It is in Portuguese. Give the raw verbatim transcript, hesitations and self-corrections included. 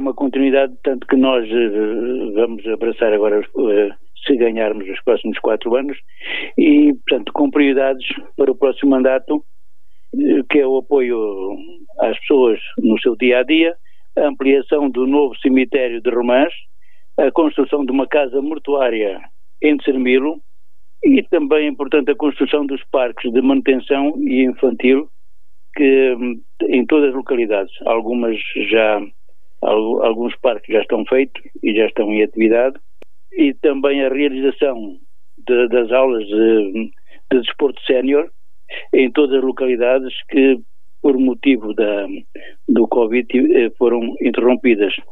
uma continuidade, tanto que nós uh, vamos abraçar agora, uh, se ganharmos os próximos quatro anos, e, portanto, com prioridades para o próximo mandato, uh, que é o apoio às pessoas no seu dia-a-dia, a ampliação do novo cemitério de Romãs, a construção de uma casa mortuária em Sermilo, e também é importante a construção dos parques de manutenção e infantil, que em todas as localidades, algumas já, alguns parques já estão feitos e já estão em atividade, e também a realização de, das aulas de, de desporto sénior em todas as localidades que, por motivo da, do Covid, foram interrompidas.